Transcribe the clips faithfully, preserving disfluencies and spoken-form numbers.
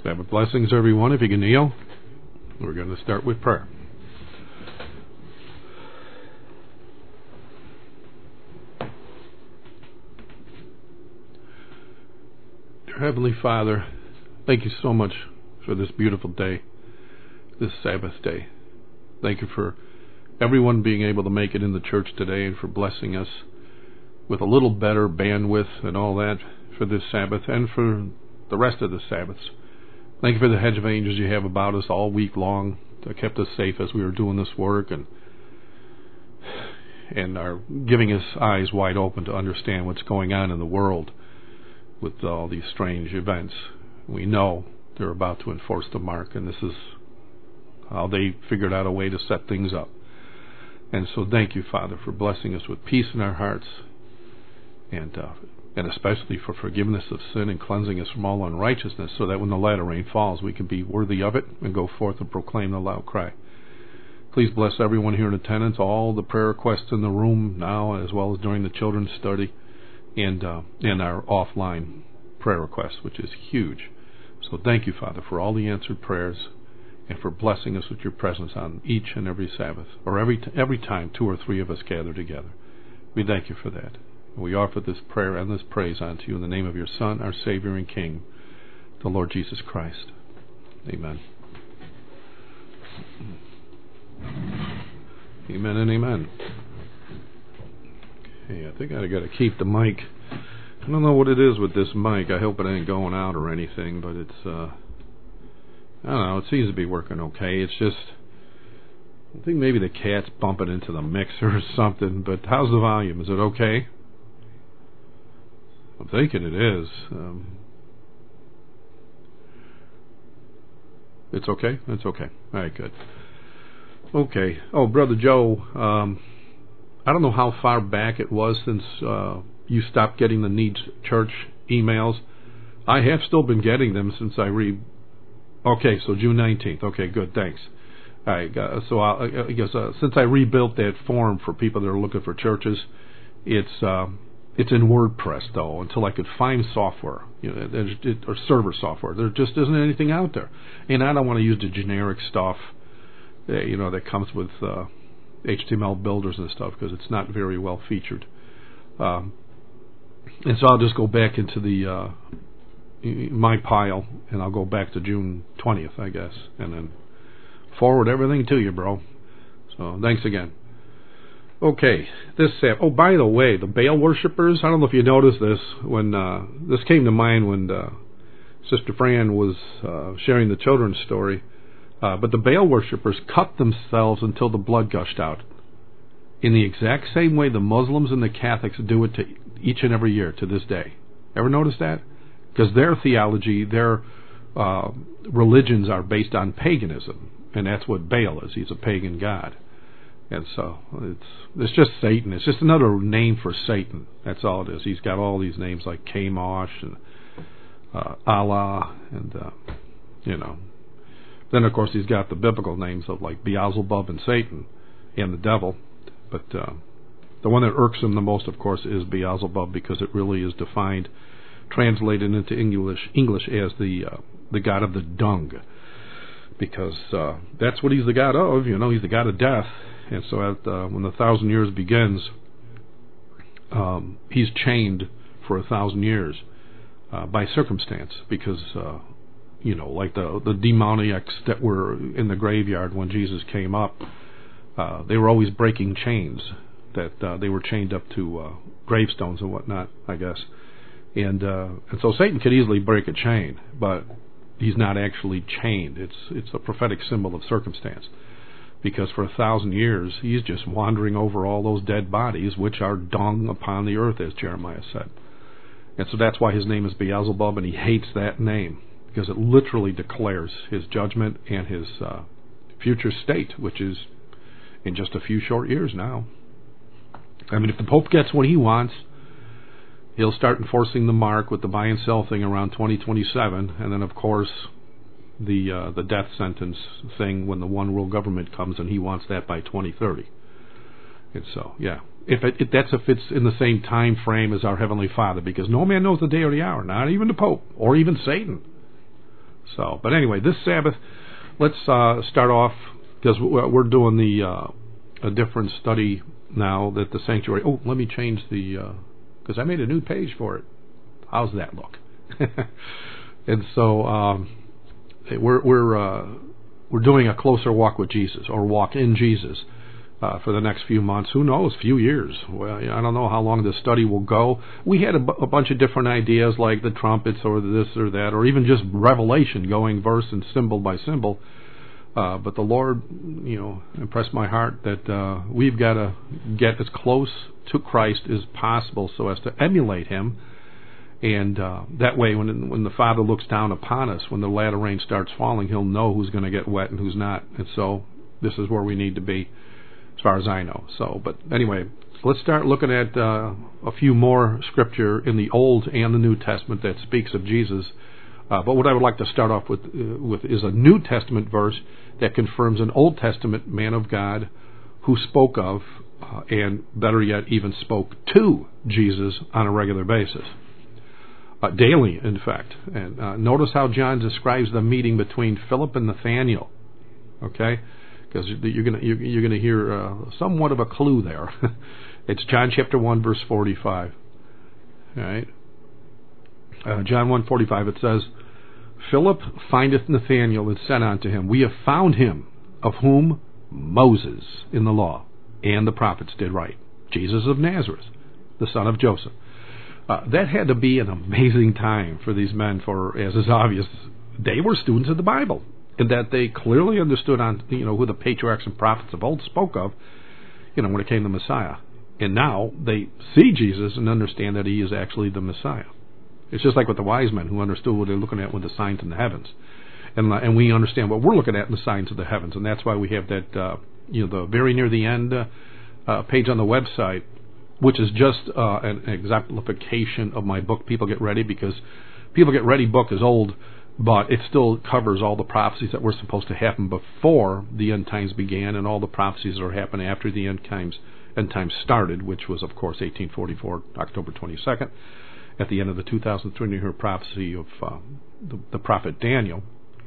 Sabbath blessings, everyone. If you can kneel, we're going to start with prayer. Dear Heavenly Father, thank you so much for this beautiful day, this Sabbath day. Thank you for everyone being able to make it in the church today and for blessing us with a little better bandwidth and all that for this Sabbath and for the rest of the Sabbaths. Thank you for the hedge of angels you have about us all week long that kept us safe as we were doing this work and and are giving us eyes wide open to understand what's going on in the world with all these strange events. We know they're about to enforce the mark, and this is how they figured out a way to set things up. And so thank you, Father, for blessing us with peace in our hearts, and uh, and especially for forgiveness of sin and cleansing us from all unrighteousness, so that when the latter rain falls, we can be worthy of it and go forth and proclaim the loud cry. Please bless everyone here in attendance, all the prayer requests in the room now, as well as during the children's study, and uh, and our offline prayer requests, which is huge. So thank you, Father, for all the answered prayers and for blessing us with your presence on each and every Sabbath, or every t- every time two or three of us gather together. We thank you for that. We offer this prayer and this praise unto you in the name of your Son, our Savior and King, the Lord Jesus Christ. Amen. Amen and amen. Okay, I think I got to keep the mic. I don't know what it is with this mic. I hope it ain't going out or anything, but it's, uh, I don't know, it seems to be working okay. It's just, I think maybe the cat's bumping into the mixer or something, but how's the volume? Is it okay? I'm thinking it is. Um, it's okay? It's okay. All right, good. Okay. Oh, Brother Joe, um, I don't know how far back it was since uh, you stopped getting the Needs Church emails. I have still been getting them since I re... Okay, so June nineteenth. Okay, good, thanks. All right, uh, so I, I guess uh, since I rebuilt that form for people that are looking for churches, it's uh, it's in WordPress, though, until I could find software, you know, it, or server software. There just isn't anything out there. And I don't want to use the generic stuff, uh, you know, that comes with uh, H T M L builders and stuff, because it's not very well featured. Um, and so I'll just go back into the uh, my pile, and I'll go back to June twentieth, I guess, and then forward everything to you, bro. So thanks again. Okay, this Sabbath. Oh, by the way, the Baal worshippers, I don't know if you noticed this, when uh, this came to mind when uh, Sister Fran was uh, sharing the children's story, uh, but the Baal worshippers cut themselves until the blood gushed out, in the exact same way the Muslims and the Catholics do it to each and every year to this day. Ever notice that? Because their theology, their uh, religions are based on paganism, and that's what Baal is. He's a pagan god. And so it's it's just Satan. It's just another name for Satan. That's all it is. He's got all these names like Chemosh and uh, Allah, and uh, you know. Then of course he's got the biblical names of like Beelzebub and Satan and the devil. But uh, the one that irks him the most, of course, is Beelzebub, because it really is defined, translated into English English as the uh, the god of the dung, because uh, that's what he's the god of. You know, he's the god of death. And so at, uh, when the thousand years begins, um, he's chained for a thousand years uh, by circumstance, because, uh, you know, like the, the demoniacs that were in the graveyard when Jesus came up, uh, they were always breaking chains, that uh, they were chained up to uh, gravestones and whatnot, I guess. And uh, and so Satan could easily break a chain, but he's not actually chained. It's, it's a prophetic symbol of circumstance. Because for a thousand years, he's just wandering over all those dead bodies, which are dung upon the earth, as Jeremiah said. And so that's why his name is Beelzebub, and he hates that name, because it literally declares his judgment and his uh, future state, which is in just a few short years now. I mean, if the Pope gets what he wants, he'll start enforcing the mark with the buy and sell thing around twenty twenty-seven, and then, of course, the uh, the death sentence thing when the one world government comes, and he wants that by twenty thirty. And so, yeah, if it, if that's if it's in the same time frame as our Heavenly Father, because no man knows the day or the hour, not even the Pope or even Satan. So, but anyway, this Sabbath, let's uh, start off, because we're doing the uh, a different study now that the sanctuary. Oh, let me change the, because uh, I made a new page for it. How's that look? And so um, we're we're uh, we're doing a closer walk with Jesus, or walk in Jesus, uh, for the next few months. Who knows? Few years. Well, I don't know how long this study will go. We had a, b- a bunch of different ideas, like the trumpets, or this or that, or even just Revelation, going verse and symbol by symbol. Uh, but the Lord, you know, impressed my heart that uh, we've got to get as close to Christ as possible so as to emulate Him. And uh, that way, when when the Father looks down upon us, when the latter rain starts falling, He'll know who's going to get wet and who's not. And so this is where we need to be, as far as I know. So, but anyway, let's start looking at uh, a few more scripture in the Old and the New Testament that speaks of Jesus. Uh, but what I would like to start off with, uh, with is a New Testament verse that confirms an Old Testament man of God who spoke of, uh, and better yet, even spoke to Jesus on a regular basis. Uh, daily, in fact. And uh, notice how John describes the meeting between Philip and Nathanael. Okay? Because you're going you're, you're going to hear uh, somewhat of a clue there. It's John chapter one, verse forty-five. All right? Uh, John one forty-five, it says, Philip findeth Nathanael and said unto him, We have found him, of whom Moses in the law and the prophets did write, Jesus of Nazareth, the son of Joseph. Uh, that had to be an amazing time for these men, for, as is obvious, they were students of the Bible, and that they clearly understood on, you know, who the patriarchs and prophets of old spoke of, you know, when it came to Messiah. And now they see Jesus and understand that He is actually the Messiah. It's just like with the wise men who understood what they're looking at with the signs in the heavens. And uh, and we understand what we're looking at in the signs of the heavens. And that's why we have that, uh, you know, the very near the end uh, uh, page on the website, which is just uh, an exemplification of my book, People Get Ready, because People Get Ready book is old, but it still covers all the prophecies that were supposed to happen before the end times began, and all the prophecies that are happening after the end times, end times started, which was, of course, eighteen forty-four, October twenty-second. At the end of the two thousand three hundred prophecy of uh, the, the prophet Daniel.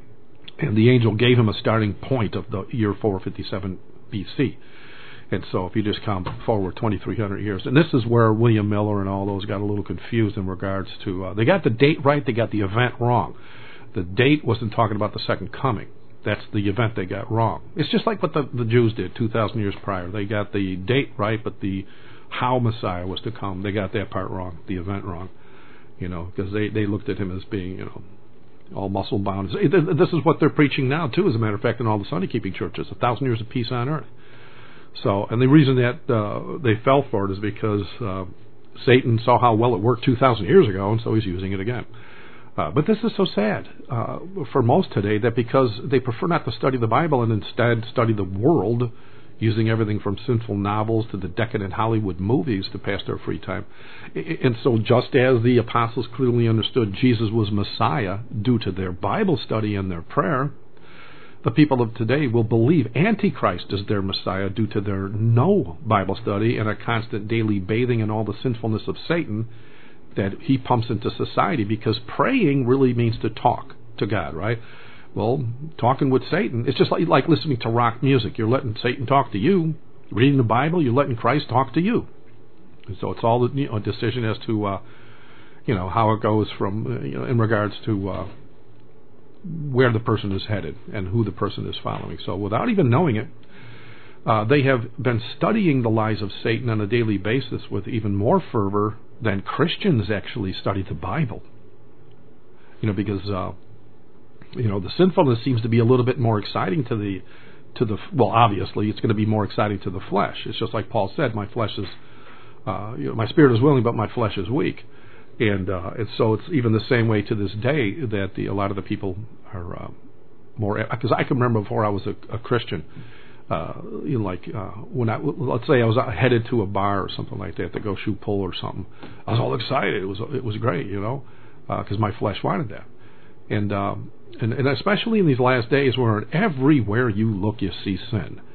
And the angel gave him a starting point of the year four fifty-seven B C. And so if you just come forward twenty-three hundred years, and this is where William Miller and all those got a little confused in regards to, uh, they got the date right, they got the event wrong. The date wasn't talking about the second coming. That's the event they got wrong. It's just like what the, the Jews did two thousand years prior. They got the date right, but the how Messiah was to come, they got that part wrong, the event wrong, you know, because they, they looked at Him as being, you know, all muscle bound. This is what they're preaching now, too, as a matter of fact, in all the Sunday keeping churches, a thousand years of peace on earth. So, and the reason that uh, they fell for it is because uh, Satan saw how well it worked two thousand years ago, and so he's using it again. Uh, but this is so sad uh, for most today, that because they prefer not to study the Bible and instead study the world, using everything from sinful novels to the decadent Hollywood movies to pass their free time. And so just as the apostles clearly understood Jesus was Messiah due to their Bible study and their prayer, the people of today will believe Antichrist is their Messiah due to their no Bible study and a constant daily bathing in all the sinfulness of Satan that he pumps into society, because praying really means to talk to God, right? Well, talking with Satan, it's just like, like listening to rock music. You're letting Satan talk to you. Reading the Bible, you're letting Christ talk to you. And so it's all, you know, a decision as to, uh, you know, how it goes from, uh, you know, in regards to uh, where the person is headed and who the person is following. So without even knowing it, uh, they have been studying the lies of Satan on a daily basis with even more fervor than Christians actually study the Bible. You know, because... Uh, You know, the sinfulness seems to be a little bit more exciting to the, to the. Well, obviously, it's going to be more exciting to the flesh. It's just like Paul said, my flesh is, uh, you know, my spirit is willing, but my flesh is weak, and uh, and so it's even the same way to this day that the a lot of the people are uh, more. Because I can remember before I was a, a Christian, uh, you know, like uh, when I let's say I was headed to a bar or something like that to go shoot pool or something, I was all excited. It was it was great, you know, because uh, my flesh wanted that, and. Um, And, and especially in these last days where everywhere you look you see sin.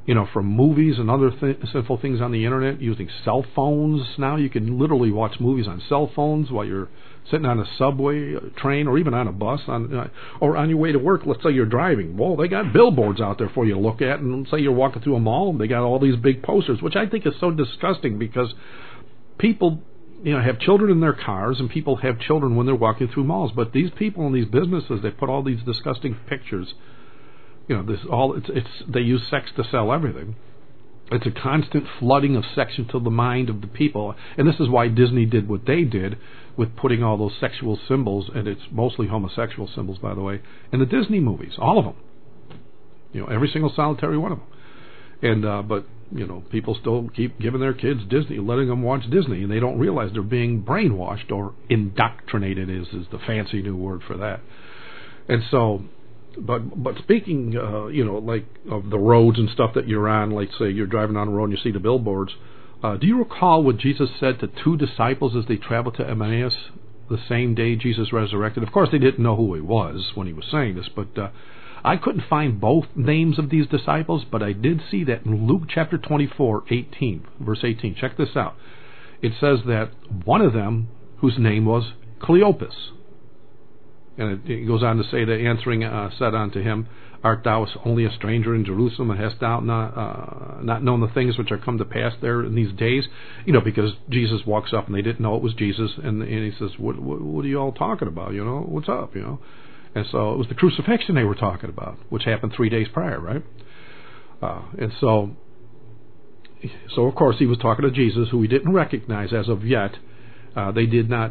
you know, from movies and other th- sinful things on the internet, using cell phones. Now you can literally watch movies on cell phones while you're sitting on a subway, a train, or even on a bus, on uh, or on your way to work. Let's say you're driving. Well, they got billboards out there for you to look at, and let's say you're walking through a mall, and they got all these big posters, which I think is so disgusting because people, you know, have children in their cars, and people have children when they're walking through malls. But these people in these businesses, they put all these disgusting pictures. You know, this all it's it's they use sex to sell everything. It's a constant flooding of sex into the mind of the people, and this is why Disney did what they did with putting all those sexual symbols, and it's mostly homosexual symbols, by the way, in the Disney movies, all of them. You know, every single solitary one of them. And uh, but you know, people still keep giving their kids Disney, letting them watch Disney, and they don't realize they're being brainwashed or indoctrinated. Is is the fancy new word for that. And so. But but speaking, uh, you know, like of the roads and stuff that you're on, like say you're driving on the road and you see the billboards, uh, do you recall what Jesus said to two disciples as they traveled to Emmaus the same day Jesus resurrected? Of course, they didn't know who he was when he was saying this, but uh, I couldn't find both names of these disciples, but I did see that in Luke chapter twenty-four, eighteen, verse eighteen. Check this out. It says that one of them, whose name was Cleopas, and it goes on to say that answering uh, said unto him, Art thou only a stranger in Jerusalem, and hast thou not uh, not known the things which are come to pass there in these days? You know, because Jesus walks up and they didn't know it was Jesus, and, and he says, what, what, what are you all talking about? You know, what's up? You know, and so it was the crucifixion they were talking about, which happened three days prior, right? Uh, and so, so of course he was talking to Jesus, who he didn't recognize as of yet. Uh, they did not.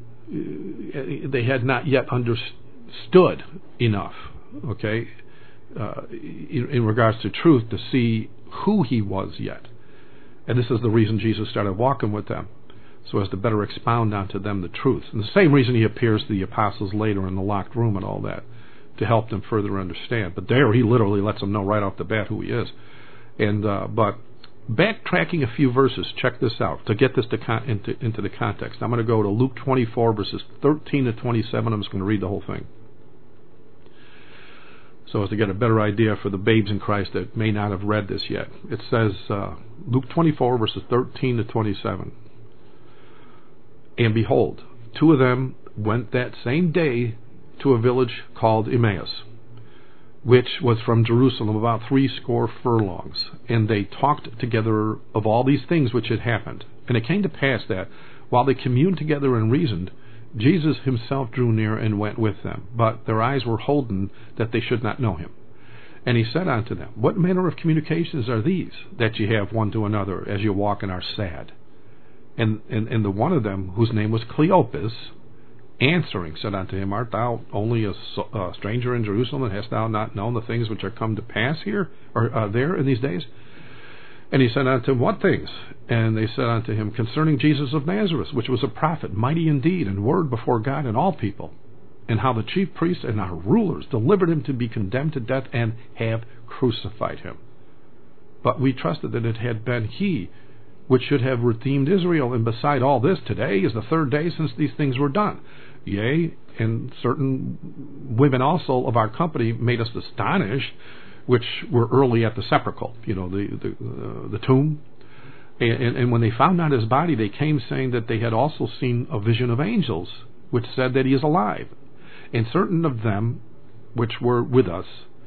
They had not yet understood enough, okay, uh, in, in regards to truth to see who he was yet. And this is the reason Jesus started walking with them, so as to better expound unto them the truth. And the same reason he appears to the apostles later in the locked room and all that, to help them further understand. But there he literally lets them know right off the bat who he is. And uh, but backtracking a few verses, check this out, to get this to con- into, into the context. I'm going to go to Luke twenty-four, verses thirteen to twenty-seven. I'm just going to read the whole thing, so as to get a better idea for the babes in Christ that may not have read this yet. It says, uh, Luke twenty-four, verses thirteen to twenty-seven. And behold, two of them went that same day to a village called Emmaus, which was from Jerusalem about three score furlongs. And they talked together of all these things which had happened. And it came to pass that, while they communed together and reasoned, Jesus himself drew near and went with them. But their eyes were holden that they should not know him. And he said unto them, What manner of communications are these, that ye have one to another, as ye walk and are sad? And, and, and the one of them, whose name was Cleopas, answering, said unto him, Art thou only a, a stranger in Jerusalem, and hast thou not known the things which are come to pass here, or uh, there in these days? And he said unto him, What things? And they said unto him, Concerning Jesus of Nazareth, which was a prophet, mighty in deed and word before God and all people, and how the chief priests and our rulers delivered him to be condemned to death, and have crucified him. But we trusted that it had been he which should have redeemed Israel, and beside all this, today is the third day since these things were done. Yea, and certain women also of our company made us astonished, which were early at the sepulchre, you know, the the, uh, the tomb. And, and, and when they found not his body, they came saying that they had also seen a vision of angels, which said that he is alive. And certain of them which were with us,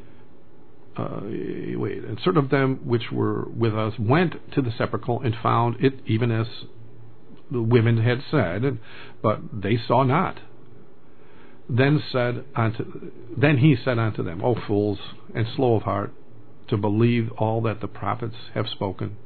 uh, wait, and certain of them which were with us went to the sepulchre and found it even as the women had said, but they saw not. Then said unto, then he said unto them, O fools, and slow of heart, to believe all that the prophets have spoken.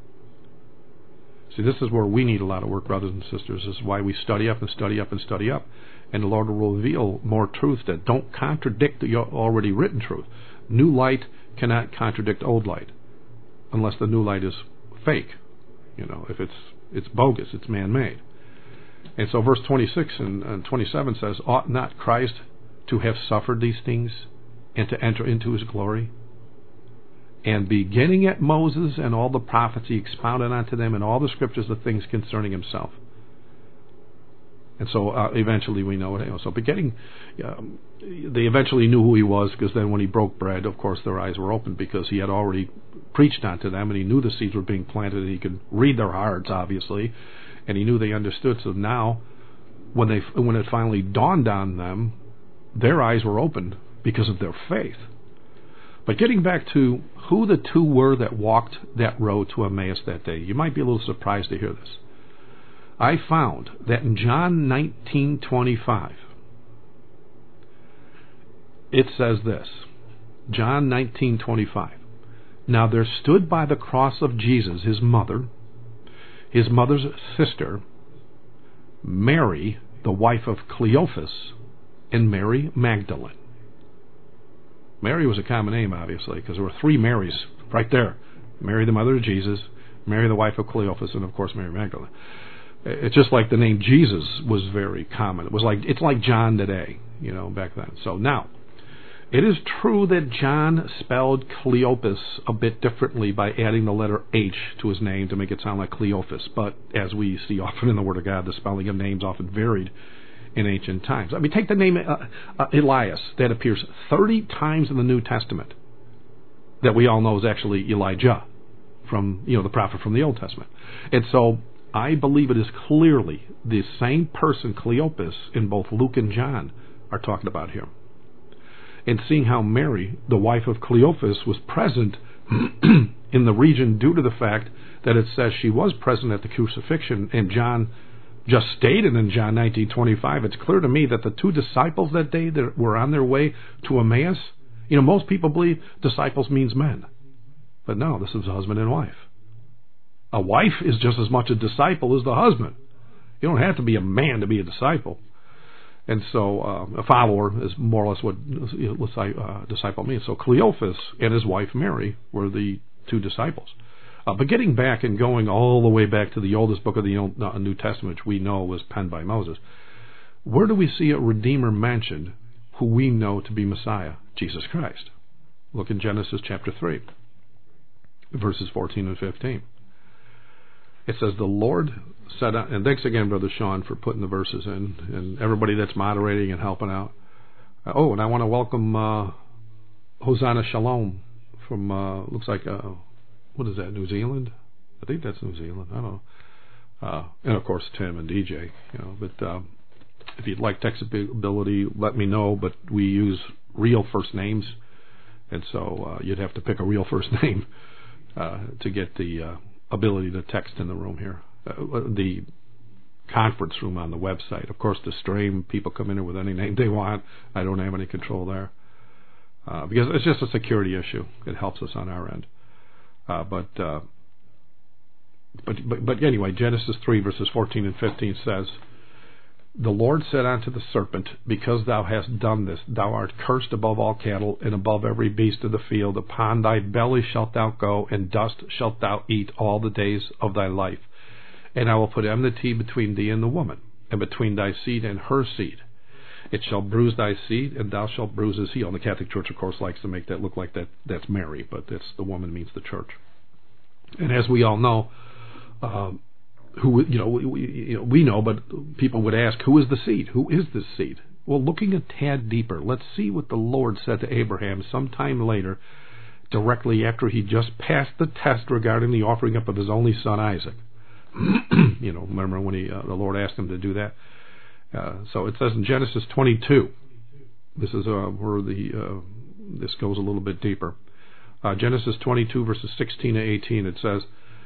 See, this is where we need a lot of work, brothers and sisters. This is why we study up and study up and study up. And the Lord will reveal more truths that don't contradict the already written truth. New light cannot contradict old light, unless the new light is fake. You know, if it's it's bogus, it's man-made. And so verse twenty-six and, and twenty-seven says, Ought not Christ to have suffered these things and to enter into his glory? And beginning at Moses and all the prophets, he expounded unto them in all the scriptures the things concerning himself. And so uh, eventually we know it. You know, so beginning, um, they eventually knew who he was, because then when he broke bread, of course, their eyes were opened, because he had already preached onto them, and he knew the seeds were being planted, and he could read their hearts, obviously, and he knew they understood. So now, when they when it finally dawned on them, their eyes were opened because of their faith. But getting back to who the two were that walked that road to Emmaus that day, you might be a little surprised to hear this. I found that in John nineteen twenty-five, it says this, John nineteen twenty-five, now there stood by the cross of Jesus his mother, his mother's sister, Mary, the wife of Cleophas, and Mary Magdalene. Mary was a common name, obviously, because there were three Marys right there. Mary, the mother of Jesus, Mary, the wife of Cleophas, and of course Mary Magdalene. It's just like the name Jesus was very common. It was like it's like John today, you know, back then. So now, it is true that John spelled Cleopas a bit differently by adding the letter H to his name to make it sound like Cleophas. But as we see often in the Word of God, the spelling of names often varied in ancient times. I mean, take the name uh, uh, Elias. That appears thirty times in the New Testament that we all know is actually Elijah, from, you know, the prophet from the Old Testament. And so I believe it is clearly the same person, Cleopas, in both Luke and John are talking about here. And seeing how Mary, the wife of Cleophas, was present in the region due to the fact that it says she was present at the crucifixion, and John just stated in John nineteen twenty-five, it's clear to me that the two disciples that day that were on their way to Emmaus, you know, most people believe disciples means men. But no, this is husband and wife. A wife is just as much a disciple as the husband. You don't have to be a man to be a disciple. And so uh, a follower is more or less what uh, disciple means. So Cleophas and his wife Mary were the two disciples. Uh, but getting back and going all the way back to the oldest book of the Old, uh, New Testament, which we know was penned by Moses, where do we see a Redeemer mentioned who we know to be Messiah? Jesus Christ. Look in Genesis chapter three, verses fourteen and fifteen. It says, the Lord said, and thanks again, Brother Sean, for putting the verses in, and everybody that's moderating and helping out. Uh, oh, and I want to welcome uh, Hosanna Shalom from, uh, looks like, uh, what is that, New Zealand? I think that's New Zealand. I don't know. Uh, and, of course, Tim and D J. You know, but um, if you'd like textability, let me know, but we use real first names, and so uh, you'd have to pick a real first name uh, to get the Uh, ability to text in the room here, uh, the conference room on the website. Of course, the stream, people come in here with any name they want. I don't have any control there uh, because it's just a security issue. It helps us on our end. Uh, but, uh, but but but anyway, Genesis three verses fourteen and fifteen says, the Lord said unto the serpent, because thou hast done this, thou art cursed above all cattle, and above every beast of the field. Upon thy belly shalt thou go, and dust shalt thou eat all the days of thy life. And I will put enmity between thee and the woman, and between thy seed and her seed. It shall bruise thy seed, and thou shalt bruise his heel. And the Catholic Church, of course, likes to make that look like that that's Mary, but that's the woman means the church. And as we all know, um, who you know, we, you know we know, but people would ask, who is the seed? Who is this seed? Well, looking a tad deeper, let's see what the Lord said to Abraham sometime later, directly after he just passed the test regarding the offering up of his only son Isaac. You know, remember when he uh, the Lord asked him to do that? Uh, so it says in Genesis twenty-two. This is uh, where the uh, this goes a little bit deeper. Uh, Genesis twenty-two verses sixteen to eighteen. It says,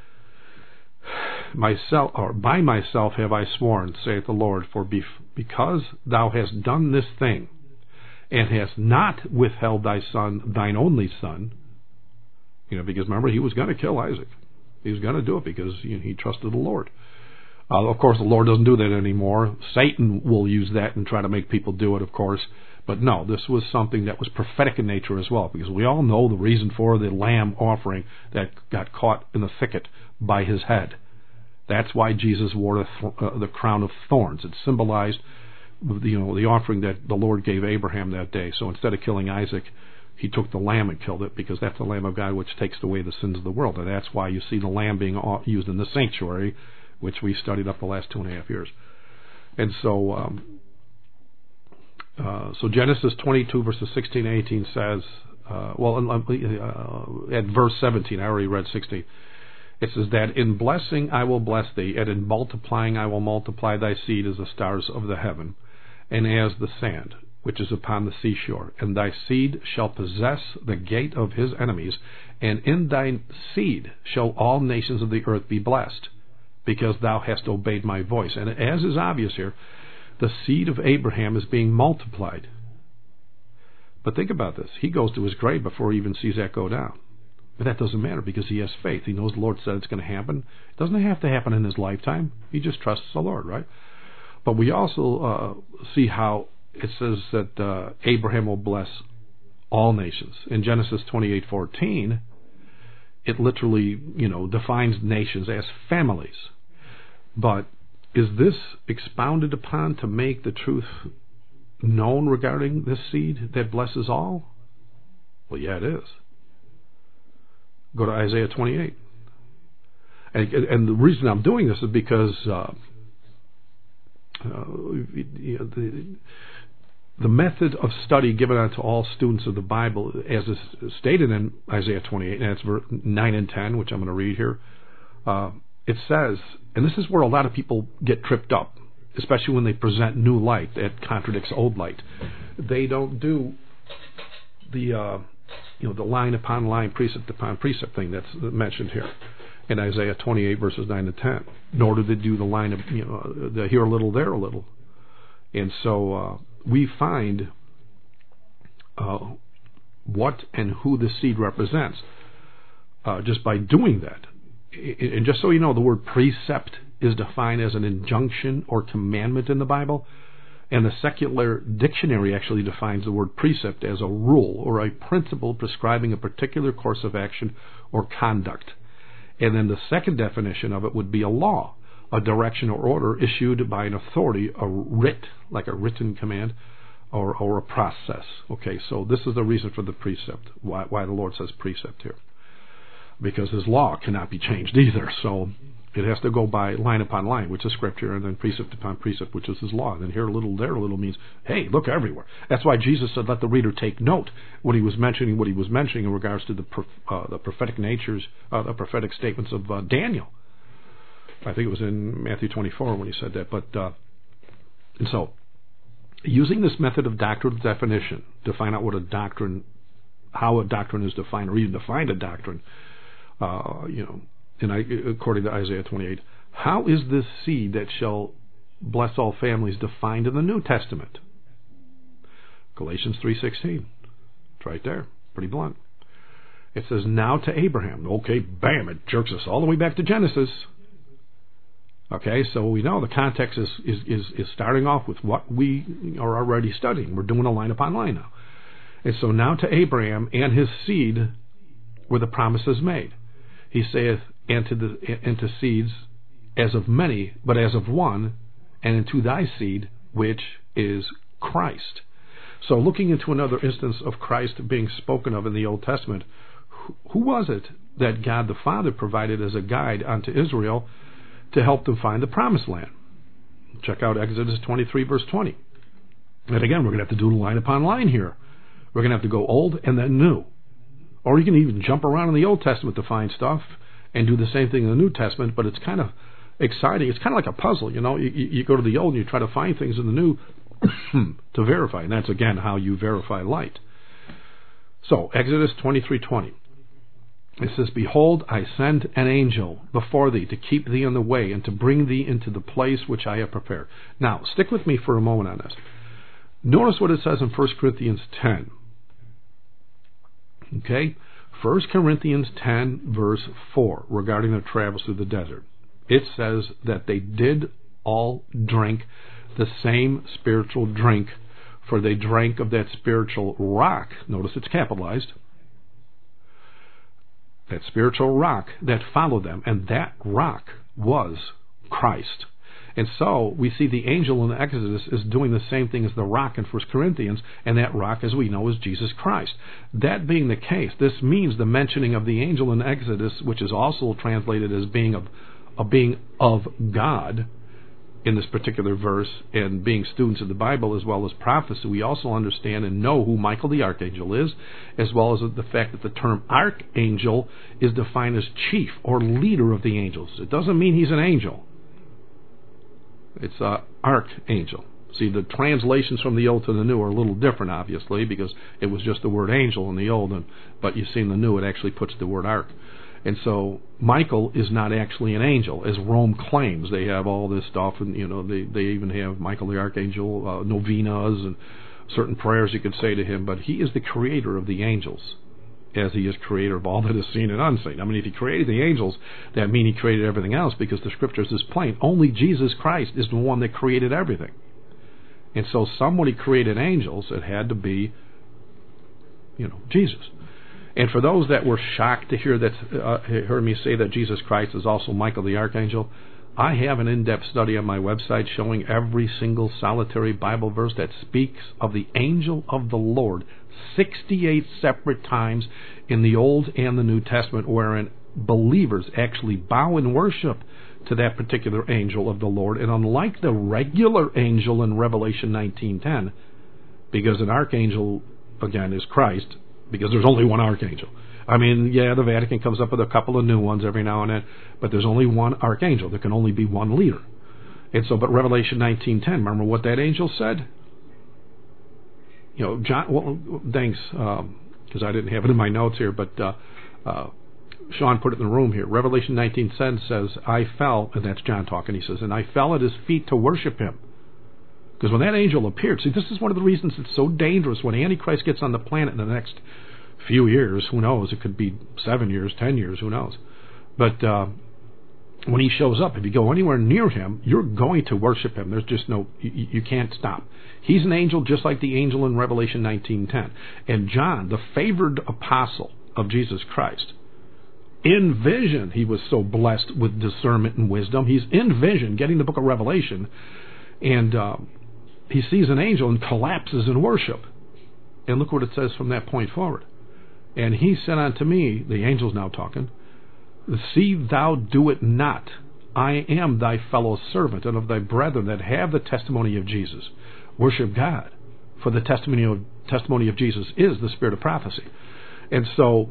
myself or by myself have I sworn, saith the Lord, for bef- because thou hast done this thing, and hast not withheld thy son, thine only son. You know, because remember, he was going to kill Isaac. He was going to do it because you know, he trusted the Lord. Uh, of course, the Lord doesn't do that anymore. Satan will use that and try to make people do it, of course. But no, this was something that was prophetic in nature as well, because we all know the reason for the lamb offering that got caught in the thicket by his head. That's why Jesus wore the, th- uh, the crown of thorns. It symbolized, you know, the offering that the Lord gave Abraham that day. So instead of killing Isaac, he took the lamb and killed it, because that's the Lamb of God which takes away the sins of the world. And that's why you see the lamb being used in the sanctuary, which we studied up the last two and a half years. And so, um, uh, so Genesis twenty-two verses sixteen and eighteen says, uh, well, uh, at verse seventeen, I already read sixteen. It says that in blessing I will bless thee, and in multiplying I will multiply thy seed as the stars of the heaven, and as the sand which is upon the seashore. And thy seed shall possess the gate of his enemies, and in thy seed shall all nations of the earth be blessed, because thou hast obeyed my voice. And as is obvious here, the seed of Abraham is being multiplied. But think about this. He goes to his grave before he even sees that go down. But that doesn't matter because he has faith. He knows the Lord said it's going to happen. It doesn't have to happen in his lifetime. He just trusts the Lord, right? But we also uh, see how it says that uh, Abraham will bless all nations. In Genesis twenty-eight fourteen, it literally, you know, defines nations as families. But is this expounded upon to make the truth known regarding this seed that blesses all? Well, yeah, it is. Go to Isaiah twenty-eight. And, and the reason I'm doing this is because uh, uh, you know, the, the method of study given out to all students of the Bible, as is stated in Isaiah twenty-eight, and it's verse nine and ten, which I'm going to read here, uh, it says, and this is where a lot of people get tripped up, especially when they present new light that contradicts old light. They don't do the uh, you know the line upon line, precept upon precept thing that's mentioned here in Isaiah twenty-eight verses nine to ten. Nor do they do the line of, you know, the here a little, there a little. And so uh, we find uh, what and who the seed represents uh, just by doing that. And just so you know, the word precept is defined as an injunction or commandment in the Bible, and the secular dictionary actually defines the word precept as a rule or a principle prescribing a particular course of action or conduct. And then the second definition of it would be a law, a direction or order issued by an authority, a writ, like a written command, or, or a process. Okay, so this is the reason for the precept, why, why the Lord says precept here. Because his law cannot be changed either, so it has to go by line upon line, which is Scripture, and then precept upon precept, which is his law. And then here a little, there a little means, hey, look everywhere. That's why Jesus said, let the reader take note when he was mentioning what he was mentioning in regards to the uh, the prophetic natures, uh, the prophetic statements of uh, Daniel. I think it was in Matthew twenty-four when he said that. But uh, and so, using this method of doctrinal definition to find out what a doctrine, how a doctrine is defined, or even define a doctrine, uh, you know. And I, according to Isaiah twenty-eight, how is this seed that shall bless all families defined in the New Testament? Galatians three sixteen. It's right there. Pretty blunt. It says, now to Abraham. Okay, bam, it jerks us all the way back to Genesis. Okay, so we know the context is, is, is, is starting off with what we are already studying. We're doing a line upon line now. And so now to Abraham and his seed were the promises made. He saith, and to the into seeds as of many, but as of one, and into thy seed, which is Christ. So looking into another instance of Christ being spoken of in the Old Testament, who was it that God the Father provided as a guide unto Israel to help them find the promised land? Check out Exodus twenty-three verse twenty. And again, we're going to have to do line upon line here. We're going to have to go old and then new. Or you can even jump around in the Old Testament to find stuff and do the same thing in the New Testament, but it's kind of exciting. It's kind of like a puzzle, you know. You, you go to the Old and you try to find things in the New to verify, and that's, again, how you verify light. So, Exodus twenty-three twenty. It says, behold, I send an angel before thee to keep thee on the way and to bring thee into the place which I have prepared. Now, stick with me for a moment on this. Notice what it says in First Corinthians ten. Okay? First Corinthians ten, verse four, regarding their travels through the desert. It says that they did all drink the same spiritual drink, for they drank of that spiritual rock. Notice it's capitalized. That spiritual rock that followed them, and that rock was Christ. And so we see the angel in the Exodus is doing the same thing as the rock in First Corinthians, and that rock, as we know, is Jesus Christ. That being the case, this means the mentioning of the angel in Exodus, which is also translated as being of, of being of God, in this particular verse, and being students of the Bible as well as prophecy, we also understand and know who Michael the Archangel is, as well as the fact that the term archangel is defined as chief or leader of the angels. It doesn't mean he's an angel. It's an archangel. See, the translations from the Old to the New are a little different, obviously, because it was just the word angel in the Old, and, but you see in the New it actually puts the word arch. And so Michael is not actually an angel, as Rome claims. They have all this stuff, and you know they, they even have Michael the Archangel, uh, novenas, and certain prayers you could say to him, but he is the creator of the angels, as he is creator of all that is seen and unseen. I mean, if he created the angels, that means he created everything else, because the Scriptures is plain. Only Jesus Christ is the one that created everything. And so somebody created angels, it had to be, you know, Jesus. And for those that were shocked to hear that, uh, heard me say that Jesus Christ is also Michael the Archangel, I have an in-depth study on my website showing every single solitary Bible verse that speaks of the angel of the Lord sixty-eight separate times in the Old and the New Testament, wherein believers actually bow and worship to that particular angel of the Lord. And unlike the regular angel in Revelation nineteen ten, because an archangel, again, is Christ, because there's only one archangel. I mean, yeah, the Vatican comes up with a couple of new ones every now and then, but there's only one archangel. There can only be one leader. And so, but Revelation nineteen ten, remember what that angel said? You know, John, well, thanks, because um, I didn't have it in my notes here, but uh, uh, Sean put it in the room here. Revelation nineteen ten says, I fell, and that's John talking, he says, and I fell at his feet to worship him. Because when that angel appeared, see, this is one of the reasons it's so dangerous when Antichrist gets on the planet in the next few years, who knows, it could be seven years, ten years, who knows. But uh, when he shows up, if you go anywhere near him, you're going to worship him. There's just no, you, you can't stop. He's an angel just like the angel in Revelation nineteen ten. And John, the favored apostle of Jesus Christ, in vision, he was so blessed with discernment and wisdom. He's in vision, getting the book of Revelation, and uh, he sees an angel and collapses in worship. And look what it says from that point forward. And he said unto me, the angel's now talking, see thou do it not. I am thy fellow servant and of thy brethren that have the testimony of Jesus. Worship God, for the testimony of, testimony of Jesus is the spirit of prophecy. And so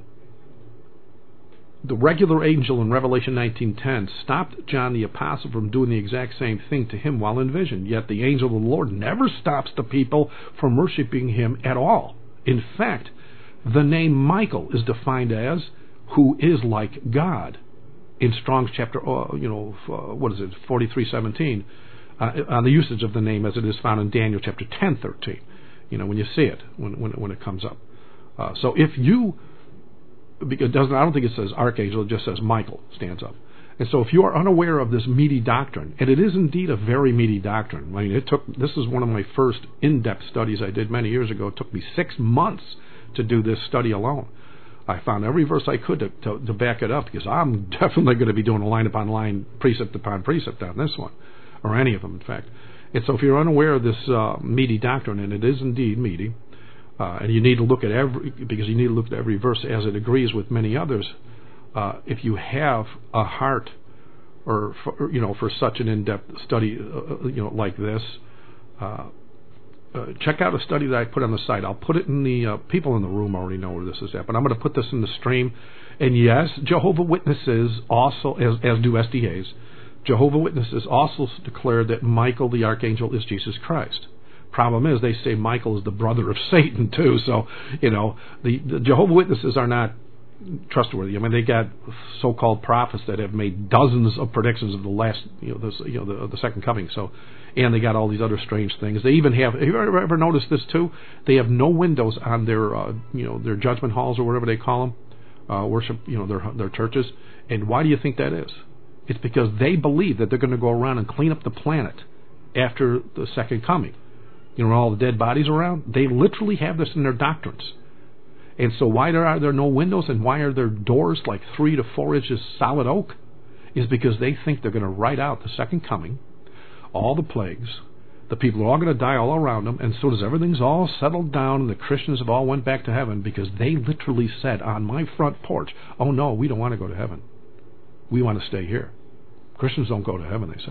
the regular angel in Revelation nineteen ten stopped John the Apostle from doing the exact same thing to him while in vision. Yet the angel of the Lord never stops the people from worshiping him at all. In fact, the name Michael is defined as who is like God in Strong's chapter, uh, you know, uh, what is it, forty-three seventeen, uh, on the usage of the name as it is found in Daniel chapter ten thirteen. You know, when you see it, when when, when it comes up. Uh, so if you Because it doesn't, I don't think it says archangel, it just says Michael stands up. And so if you are unaware of this meaty doctrine, and it is indeed a very meaty doctrine. I mean, it took, this is one of my first in-depth studies I did many years ago. It took me six months to do this study alone. I found every verse I could to, to, to back it up, because I'm definitely going to be doing a line upon line, precept upon precept on this one, or any of them, in fact. And so if you're unaware of this uh, meaty doctrine, and it is indeed meaty, Uh, and you need to look at every, because you need to look at every verse as it agrees with many others. Uh, if you have a heart, or for, you know, for such an in-depth study, uh, you know, like this, uh, uh, check out a study that I put on the site. I'll put it in the uh, people in the room already know where this is at, but I'm going to put this in the stream. And yes, Jehovah Witnesses also, as, as do S D As, Jehovah Witnesses also declare that Michael the Archangel is Jesus Christ. Problem is, they say Michael is the brother of Satan too. So, you know, the, the Jehovah Witnesses are not trustworthy. I mean, they got so-called prophets that have made dozens of predictions of the last, you know, this, you know, the, the second coming. So, and they got all these other strange things. They even have. Have you ever, ever noticed this too? They have no windows on their, uh, you know, their judgment halls or whatever they call them, uh, worship, you know, their their churches. And why do you think that is? It's because they believe that they're going to go around and clean up the planet after the second coming. You know, all the dead bodies around, they literally have this in their doctrines. And so why are there no windows and why are there doors like three to four inches solid oak? Is because they think they're going to write out the second coming, all the plagues, the people are all going to die all around them, and so does everything's all settled down and the Christians have all went back to heaven, because they literally said on my front porch, oh no, we don't want to go to heaven. We want to stay here. Christians don't go to heaven, they said.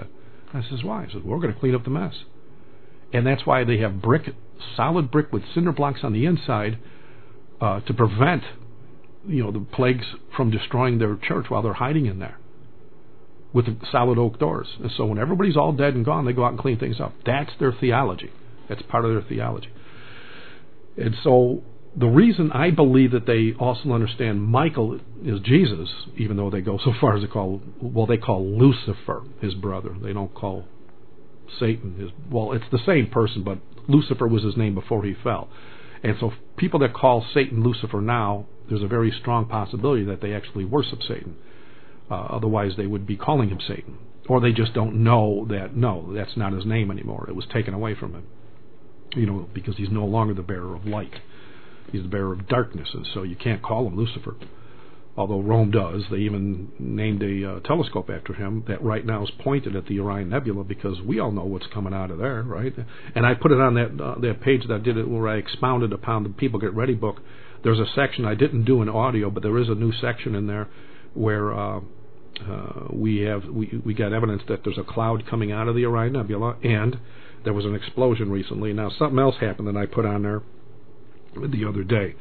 I says, why? He says, we're going to clean up the mess. And that's why they have brick, solid brick with cinder blocks on the inside uh, to prevent, you know, the plagues from destroying their church while they're hiding in there with the solid oak doors. And so when everybody's all dead and gone, they go out and clean things up. That's their theology. That's part of their theology. And so the reason I believe that they also understand Michael is Jesus, even though they go so far as to call, well, they call Lucifer his brother. They don't call Satan his, well, it's the same person, but Lucifer was his name before he fell. And so people that call Satan Lucifer now, there's a very strong possibility that they actually worship Satan. Uh, otherwise, they would be calling him Satan. Or they just don't know that, no, that's not his name anymore. It was taken away from him. You know, because he's no longer the bearer of light. He's the bearer of darkness, and so you can't call him Lucifer. Although Rome does. They even named a uh, telescope after him that right now is pointed at the Orion Nebula, because we all know what's coming out of there, right? And I put it on that uh, that page that I did it where I expounded upon the People Get Ready book. There's a section I didn't do in audio, but there is a new section in there where uh, uh, we have we we got evidence that there's a cloud coming out of the Orion Nebula, and there was an explosion recently. Now something else happened that I put on there the other day.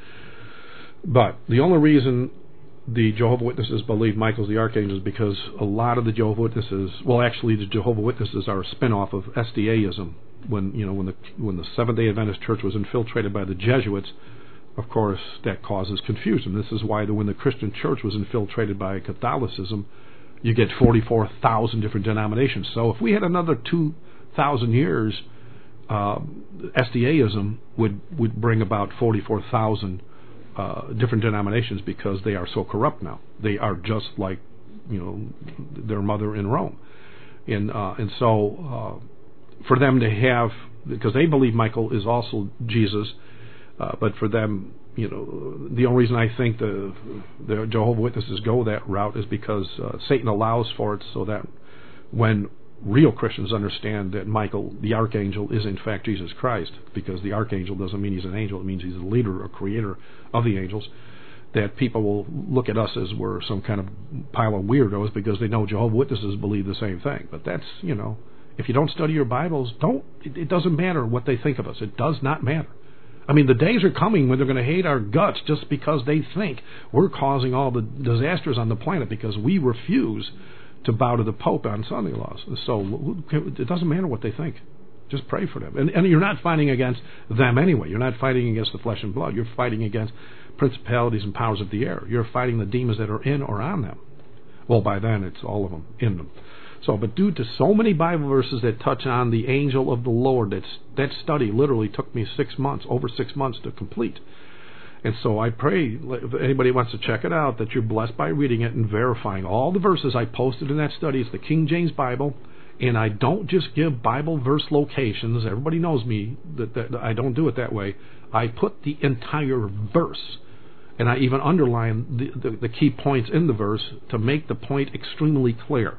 But the only reason the Jehovah's Witnesses believe Michael's the archangel is because a lot of the Jehovah's Witnesses, well, actually the Jehovah's Witnesses are a spin-off of S D A-ism. When you know when the when the Seventh-day Adventist Church was infiltrated by the Jesuits, of course that causes confusion. This is why the, when the Christian Church was infiltrated by Catholicism, you get forty-four thousand different denominations. So if we had another two thousand years, uh, S D A-ism would would bring about forty-four thousand uh, different denominations, because they are so corrupt now. They are just like, you know, their mother in Rome, and uh, and so uh, for them to have, because they believe Michael is also Jesus, uh, but for them, you know, the only reason I think the the Jehovah's Witnesses go that route is because uh, Satan allows for it, so that when real Christians understand that Michael, the archangel, is in fact Jesus Christ, because the archangel doesn't mean he's an angel, it means he's the leader or creator of the angels, that people will look at us as we're some kind of pile of weirdos because they know Jehovah's Witnesses believe the same thing. But that's, you know, if you don't study your Bibles, don't, it, it doesn't matter what they think of us. It does not matter. I mean, the days are coming when they're going to hate our guts just because they think we're causing all the disasters on the planet because we refuse to bow to the Pope on Sunday laws. So it doesn't matter what they think. Just pray for them. And, and you're not fighting against them anyway. You're not fighting against the flesh and blood. You're fighting against principalities and powers of the air. You're fighting the demons that are in or on them. Well, by then, it's all of them in them. So, but due to so many Bible verses that touch on the angel of the Lord, that's, that study literally took me six months, over six months to complete. And so I pray, if anybody wants to check it out, that you're blessed by reading it and verifying all the verses I posted in that study. It's the King James Bible, and I don't just give Bible verse locations. Everybody knows me that, that I don't do it that way. I put the entire verse, and I even underline the, the, the key points in the verse to make the point extremely clear.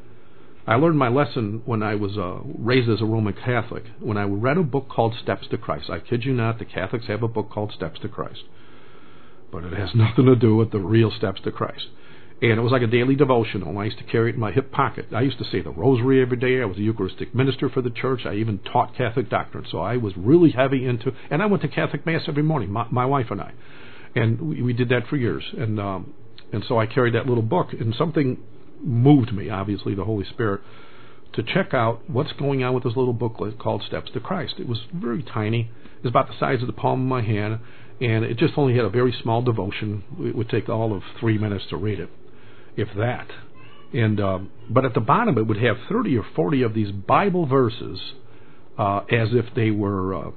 I learned my lesson when I was uh, raised as a Roman Catholic, when I read a book called Steps to Christ. I kid you not, the Catholics have a book called Steps to Christ. But it has nothing to do with the real steps to Christ. And it was like a daily devotional. I used to carry it in my hip pocket. I used to say the rosary every day. I was a Eucharistic minister for the church. I even taught Catholic doctrine. So I was really heavy into, and I went to Catholic Mass every morning, my, my wife and I. And we, we did that for years. And um, and so I carried that little book, and something moved me, obviously the Holy Spirit, to check out what's going on with this little booklet called Steps to Christ. It was very tiny. It was about the size of the palm of my hand, and it just only had a very small devotion. It would take all of three minutes to read it, if that. And um, but at the bottom it would have thirty or forty of these Bible verses uh, as if they were uh,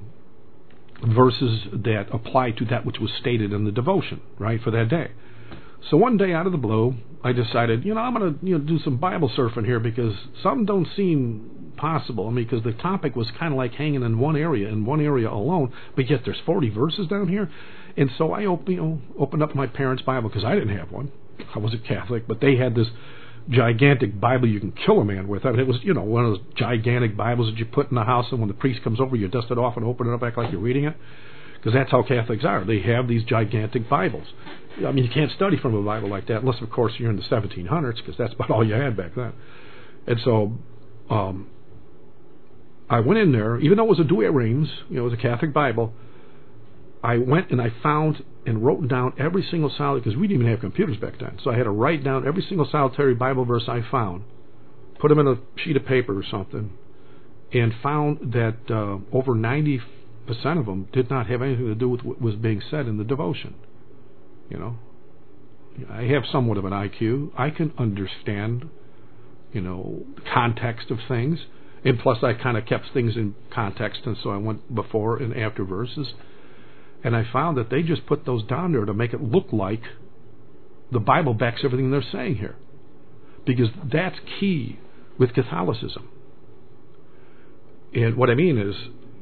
verses that apply to that which was stated in the devotion, right, for that day. So one day, out of the blue, I decided, you know, I'm going to you know do some Bible surfing here because some don't seem possible. I mean, because the topic was kind of like hanging in one area, in one area alone, but yet there's forty verses down here. And so I op- you know, opened up my parents' Bible, because I didn't have one. I wasn't Catholic, but they had this gigantic Bible you can kill a man with. I mean, it was, you know, one of those gigantic Bibles that you put in the house, and when the priest comes over, you dust it off and open it up, act like you're reading it. Because that's how Catholics are. They have these gigantic Bibles. I mean, you can't study from a Bible like that unless, of course, you're in the seventeen hundreds, because that's about all you had back then. And so um, I went in there, even though it was a Douay-Rheims, you know, it was a Catholic Bible. I went and I found and wrote down every single solitary, because we didn't even have computers back then. So I had to write down every single solitary Bible verse I found, put them in a sheet of paper or something, and found that uh, over ninety percent of them did not have anything to do with what was being said in the devotion. You know, I have somewhat of an I Q. I can understand, you know, the context of things. And plus, I kind of kept things in context, and so I went before and after verses. And I found that they just put those down there to make it look like the Bible backs everything they're saying here. Because that's key with Catholicism. And what I mean is,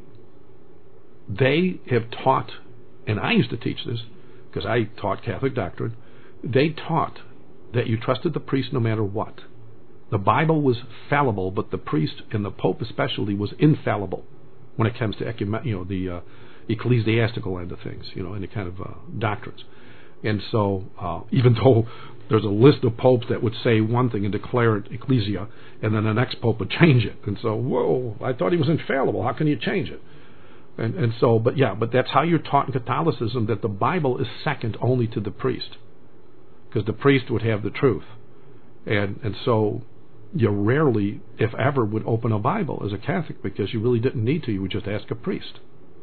they have taught, and I used to teach this, because I taught Catholic doctrine, they taught that you trusted the priest no matter what. The Bible was fallible, but the priest, and the Pope especially, was infallible when it comes to ecumen- you know, the uh, ecclesiastical end of things, you know, any kind of uh, doctrines. And so, uh, even though there's a list of popes that would say one thing and declare it ecclesia, and then the next pope would change it. And so, whoa, I thought he was infallible. How can you change it? And, and so, but yeah, but that's how you're taught in Catholicism, that the Bible is second only to the priest, because the priest would have the truth. And and so you rarely, if ever, would open a Bible as a Catholic, because you really didn't need to. You would just ask a priest.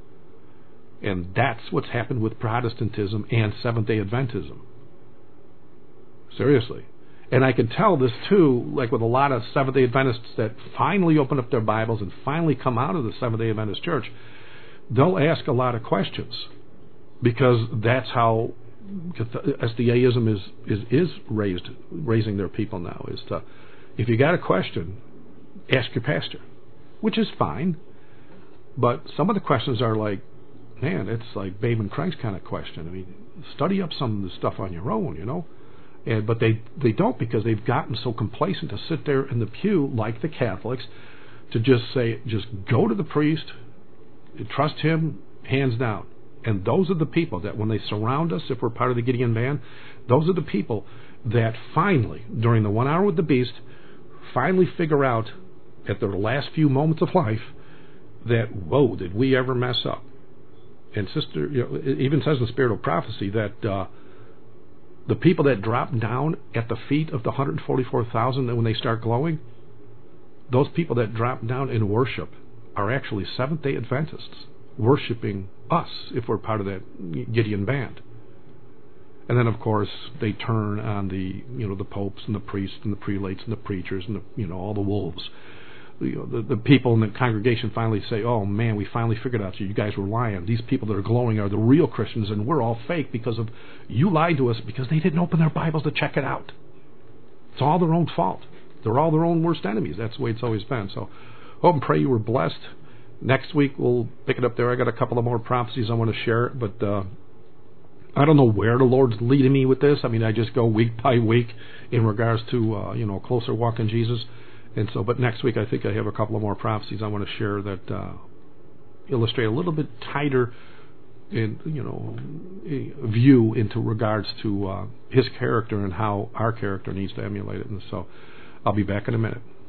And that's what's happened with Protestantism and Seventh-day Adventism. Seriously. And I can tell this, too, like with a lot of Seventh-day Adventists that finally open up their Bibles and finally come out of the Seventh-day Adventist Church, they'll ask a lot of questions, because that's how S D Aism is, is, is raised, raising their people now, is to, if you got a question, ask your pastor, which is fine. But some of the questions are like, man, it's like Babe and Craig's kind of question. I mean, study up some of the stuff on your own, you know. And but they they don't, because they've gotten so complacent to sit there in the pew like the Catholics, to just say, just go to the priest, trust him, hands down. And those are the people that when they surround us, if we're part of the Gideon band, those are the people that finally, during the one hour with the beast, finally figure out at their last few moments of life that, whoa, did we ever mess up? And sister, you know, it even says in the Spirit of Prophecy that uh, the people that drop down at the feet of the one hundred forty-four thousand when they start glowing, those people that drop down in worship are actually Seventh-day Adventists worshiping us, if we're part of that Gideon band. And then, of course, they turn on the, you know, the popes and the priests and the prelates and the preachers and the, you know, all the wolves. You know, the, the people in the congregation finally say, oh man, we finally figured out you, you guys were lying. These people that are glowing are the real Christians, and we're all fake because of you lied to us because they didn't open their Bibles to check it out. It's all their own fault. They're all their own worst enemies. That's the way it's always been. So hope and pray you were blessed. Next week we'll pick it up there. I got a couple of more prophecies I want to share, but uh, I don't know where the Lord's leading me with this. I mean, I just go week by week in regards to uh, you know, a closer walk in Jesus. And so, but next week I think I have a couple of more prophecies I want to share that uh, illustrate a little bit tighter, in you know, view into regards to uh, His character and how our character needs to emulate it. And so, I'll be back in a minute.